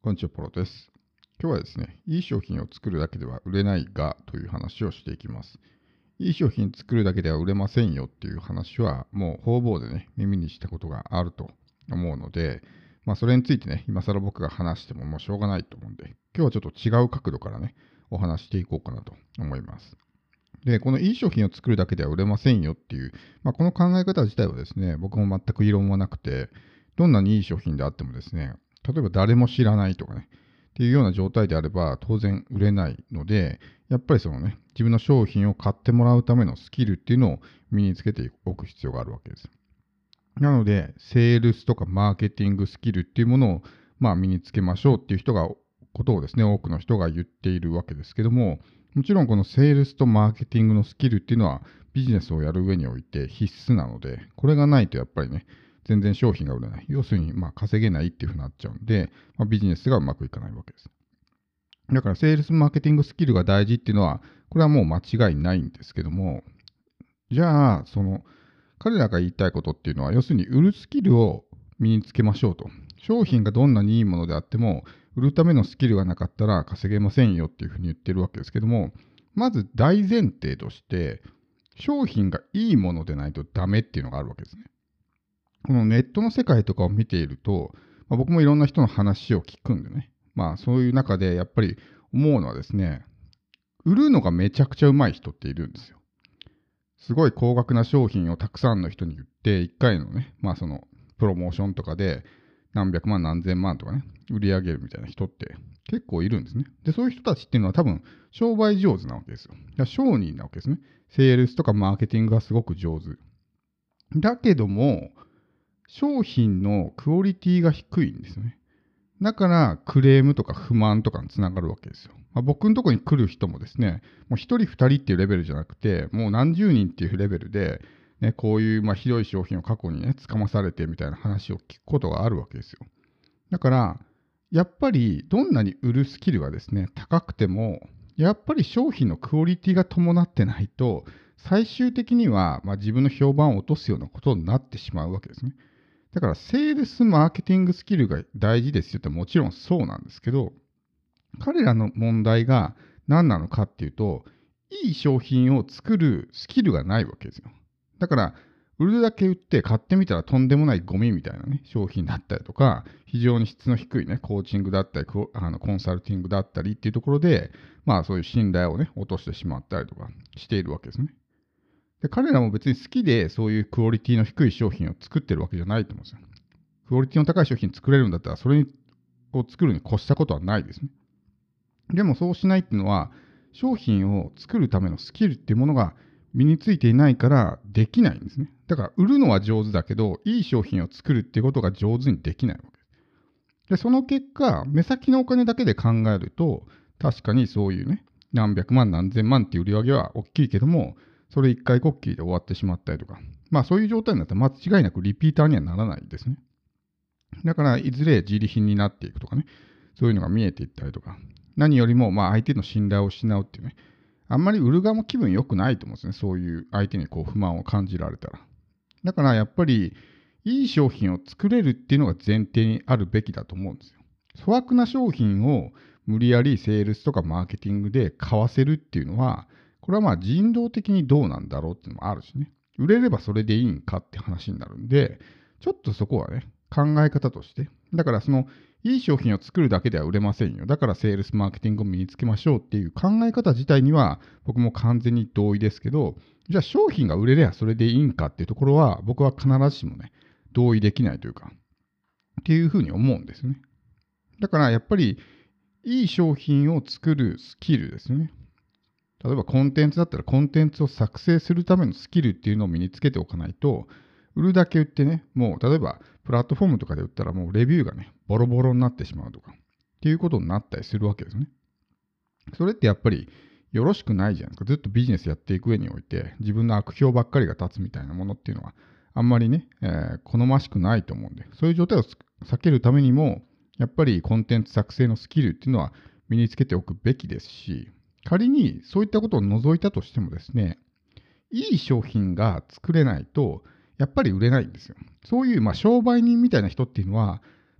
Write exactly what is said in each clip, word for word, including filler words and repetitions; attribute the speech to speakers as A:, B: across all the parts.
A: こんにちは、ポロです。今日はですね、いい商品を作るだけでは売れないがという話をしていきます。いい商品作るだけでは売れませんよっていう話は、もう方々でね、耳にしたことがあると思うので、まあそれについてね、今更僕が話してももうしょうがないと思うんで、今日はちょっと違う角度からね、お話していこうかなと思います。で、このいい商品を作るだけでは売れませんよっていう、まあ、この考え方自体はですね、僕も全く異論はなくて、どんなにいい商品であってもですね、例えば誰も知らないとかね、っていうような状態であれば当然売れないので、やっぱりそのね、自分の商品を買ってもらうためのスキルっていうのを身につけておく必要があるわけです。なので、セールスとかマーケティングスキルっていうものを、まあ、身につけましょうっていう人が、ことをですね、多くの人が言っているわけですけども、もちろんこのセールスとマーケティングのスキルっていうのはビジネスをやる上において必須なので、これがないとやっぱりね、全然商品が売れない。要するに、まあ、稼げないっていうふうになっちゃうんで、まあ、ビジネスがうまくいかないわけです。だから、セールスマーケティングスキルが大事っていうのは、これはもう間違いないんですけども、じゃあ、その、彼らが言いたいことっていうのは、要するに売るスキルを身につけましょうと。商品がどんなにいいものであっても、売るためのスキルがなかったら稼げませんよっていうふうに言ってるわけですけども、まず大前提として、商品がいいものでないとダメっていうのがあるわけですね。このネットの世界とかを見ていると、まあ、僕もいろんな人の話を聞くんでね、まあそういう中でやっぱり思うのはですね、売るのがめちゃくちゃうまい人っているんですよ。すごい高額な商品をたくさんの人に言って、いっかいのね、まあその、プロモーションとかで何百万何千万とかね、売り上げるみたいな人って結構いるんですね。で、そういう人たちっていうのは多分商売上手なわけですよ。だから商人なわけですね。セールスとかマーケティングがすごく上手。だけども、商品のクオリティが低いんですよね。だからクレームとか不満とかにつながるわけですよ。まあ、僕のところに来る人もですね、もうひとりふたりっていうレベルじゃなくて、もう何十人っていうレベルで、ね、こういうまあひどい商品を過去にね、つかまされてみたいな話を聞くことがあるわけですよ。だから、やっぱりどんなに売るスキルがですね、高くても、やっぱり商品のクオリティが伴ってないと、最終的にはまあ自分の評判を落とすようなことになってしまうわけですね。だから、セールスマーケティングスキルが大事ですよってもちろんそうなんですけど、彼らの問題が何なのかっていうと、いい商品を作るスキルがないわけですよ。だから、売るだけ売って買ってみたらとんでもないゴミみたいなね、商品だったりとか、非常に質の低いね、コーチングだったり、コあのコンサルティングだったりっていうところで、まあそういう信頼をね、落としてしまったりとかしているわけですね。で、彼らも別に好きでそういうクオリティの低い商品を作ってるわけじゃないと思うんですよ。クオリティの高い商品作れるんだったら、それを作るに越したことはないですね。でもそうしないっていうのは、商品を作るためのスキルっていうものが身についていないからできないんですね。だから売るのは上手だけど、いい商品を作るっていうことが上手にできないわけです。で、その結果、目先のお金だけで考えると、確かにそういうね、何百万何千万っていう売り上げは大きいけども、それ一回こっきりで終わってしまったりとか、まあそういう状態になったら間違いなくリピーターにはならないですね。だから、いずれ自利品になっていくとかね、そういうのが見えていったりとか、何よりも、まあ、相手の信頼を失うっていうね、あんまり売る側も気分良くないと思うんですね、そういう相手にこう不満を感じられたら。だから、やっぱり、いい商品を作れるっていうのが前提にあるべきだと思うんですよ。粗悪な商品を無理やりセールスとかマーケティングで買わせるっていうのは、これはまあ人道的にどうなんだろうっていうのもあるしね。売れればそれでいいんかって話になるんで、ちょっとそこはね、考え方として。だからその、いい商品を作るだけでは売れませんよ。だからセールスマーケティングを身につけましょうっていう考え方自体には僕も完全に同意ですけど、じゃあ商品が売れればそれでいいんかっていうところは僕は必ずしもね、同意できないというか、っていうふうに思うんですね。だからやっぱりいい商品を作るスキルですね。例えばコンテンツだったらコンテンツを作成するためのスキルっていうのを身につけておかないと、売るだけ売ってね、もう例えばプラットフォームとかで売ったらもうレビューがね、ボロボロになってしまうとか、っていうことになったりするわけですね。それってやっぱりよろしくないじゃないですか。ずっとビジネスやっていく上において、自分の悪評ばっかりが立つみたいなものっていうのは、あんまりね、えー好ましくないと思うんで、そういう状態を避けるためにも、やっぱりコンテンツ作成のスキルっていうのは身につけておくべきですし、仮にそういったことを除いたとしてもですね、いい商品が作れないと、やっぱり売れないんですよ。そういう、まあ、商売人みたいな人っていうのは、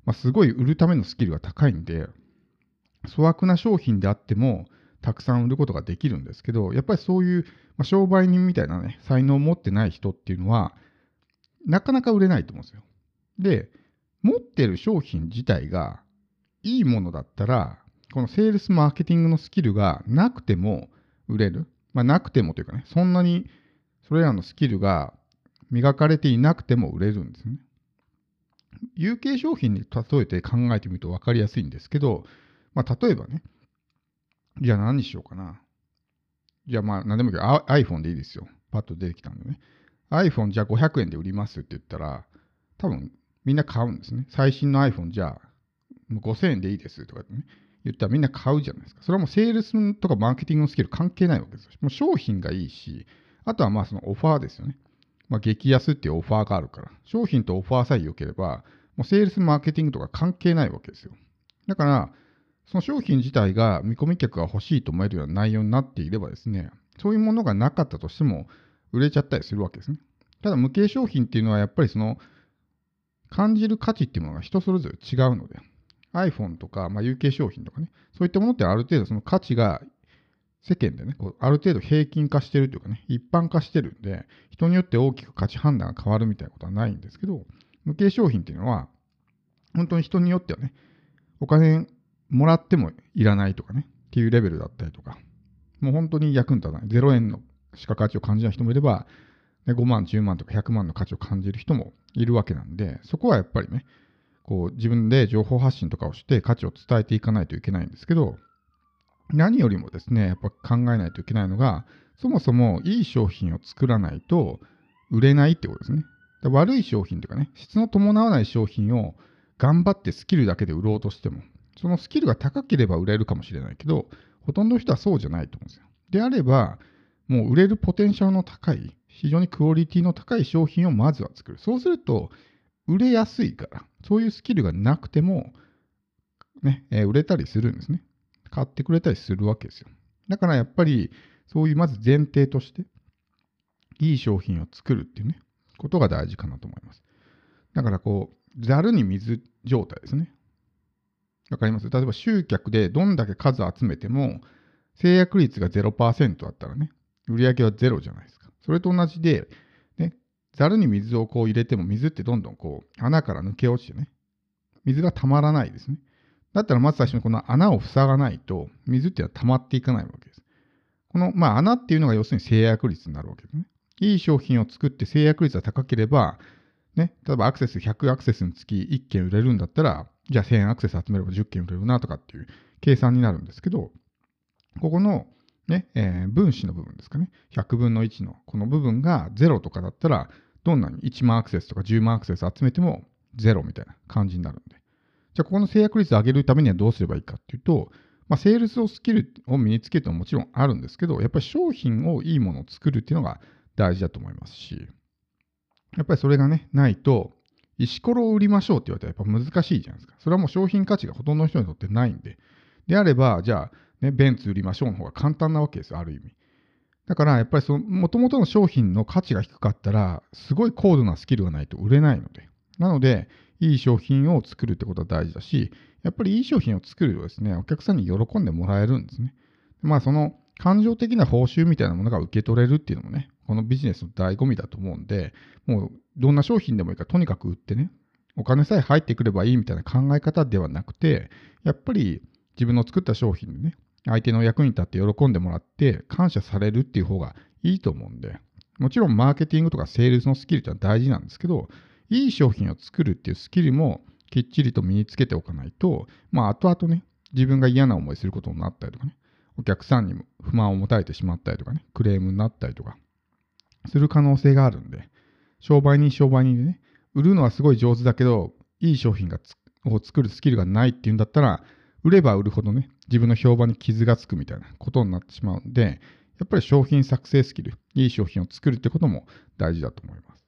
A: まあ、すごい売るためのスキルが高いんで、粗悪な商品であっても、たくさん売ることができるんですけど、やっぱりそういう、まあ、商売人みたいなね、才能を持ってない人っていうのは、なかなか売れないと思うんですよ。で、持ってる商品自体がいいものだったら、このセールスマーケティングのスキルがなくても売れる。まあ、なくてもというかね、そんなにそれらのスキルが磨かれていなくても売れるんですね。有形商品に例えて考えてみると分かりやすいんですけど、まあ、例えばね、じゃあ何にしようかな。じゃあまあ何でもいいけど、iPhone でいいですよ。パッと出てきたんでね。iPhone じゃあごひゃくえんで売りますって言ったら、多分みんな買うんですね。最新の iPhone じゃあごせんえんでいいですとかね、言ったらみんな買うじゃないですか。それはもうセールスとかマーケティングのスキル関係ないわけですよ。もう商品がいいし、あとはまあそのオファーですよね。まあ、激安っていうオファーがあるから、商品とオファーさえ良ければ、もうセールスマーケティングとか関係ないわけですよ。だから、その商品自体が見込み客が欲しいと思えるような内容になっていればですね、そういうものがなかったとしても売れちゃったりするわけですね。ただ無形商品っていうのはやっぱりその感じる価値っていうものが人それぞれ違うので、iPhone とか、まあ、有形商品とかね、そういったものってある程度その価値が世間でね、こうある程度平均化してるというかね、一般化してるんで、人によって大きく価値判断が変わるみたいなことはないんですけど、無形商品っていうのは、本当に人によってはね、お金もらってもいらないとかね、っていうレベルだったりとか、もう本当に役に立たない、ゼロえんのしか価値を感じない人もいれば、ごまん、じゅうまんとかひゃくまんの価値を感じる人もいるわけなんで、そこはやっぱりね、こう自分で情報発信とかをして価値を伝えていかないといけないんですけど、何よりもですね、やっぱ考えないといけないのが、そもそもいい商品を作らないと売れないってことですね。悪い商品というかね、質の伴わない商品を頑張ってスキルだけで売ろうとしても、そのスキルが高ければ売れるかもしれないけど、ほとんどの人はそうじゃないと思うんですよ。であれば、もう売れるポテンシャルの高い、非常にクオリティの高い商品をまずは作る。そうすると、売れやすいから、そういうスキルがなくても、ね、えー売れたりするんですね。買ってくれたりするわけですよ。だからやっぱり、そういうまず前提として、いい商品を作るっていうね、ことが大事かなと思います。だからこう、ざるに水状態ですね。わかります？例えば集客でどんだけ数集めても、制約率が ゼロパーセント だったらね、売り上げはゼロじゃないですか。それと同じで、ね、ざるに水をこう入れても、水ってどんどんこう、穴から抜け落ちてね、水がたまらないですね。だったらまず最初にこの穴を塞がないと、水っていうのは溜まっていかないわけです。この、まあ、穴っていうのが要するに制約率になるわけですね。いい商品を作って制約率が高ければ、ね、例えばアクセスひゃくアクセスにつきいっけん売れるんだったら、じゃあせんアクセス集めればじゅっけん売れるなとかっていう計算になるんですけど、ここの、ねえー分子の部分ですかね、ひゃくぶんのいちのこの部分がゼロとかだったら、どんなにいちまんアクセスとかじゅうまんアクセス集めてもゼロみたいな感じになるんで。じゃあ、ここの制約率を上げるためにはどうすればいいかっていうと、まあ、セールスをスキルを身につけてももちろんあるんですけど、やっぱり商品をいいものを作るっていうのが大事だと思いますし、やっぱりそれがね、ないと、石ころを売りましょうって言われたらやっぱ難しいじゃないですか。それはもう商品価値がほとんどの人にとってないんで。であれば、じゃあ、ね、ベンツ売りましょうの方が簡単なわけですよ、ある意味。だから、やっぱりその、元々の商品の価値が低かったら、すごい高度なスキルがないと売れないので。なので、いい商品を作るってことは大事だし、やっぱりいい商品を作るとですね、お客さんに喜んでもらえるんですね。まあ、その、感情的な報酬みたいなものが受け取れるっていうのもね、このビジネスの醍醐味だと思うんで、もうどんな商品でもいいからとにかく売ってね、お金さえ入ってくればいいみたいな考え方ではなくて、やっぱり自分の作った商品でね、相手の役に立って喜んでもらって感謝されるっていう方がいいと思うんで、もちろんマーケティングとかセールスのスキルってのは大事なんですけど、いい商品を作るっていうスキルもきっちりと身につけておかないと、まあ後々ね、自分が嫌な思いすることになったりとかね、お客さんにも不満を持たれてしまったりとかね、クレームになったりとかする可能性があるんで、商売人商売人でね、売るのはすごい上手だけど、いい商品がつを作るスキルがないっていうんだったら、売れば売るほどね、自分の評判に傷がつくみたいなことになってしまうんで、やっぱり商品作成スキル、いい商品を作るってことも大事だと思います。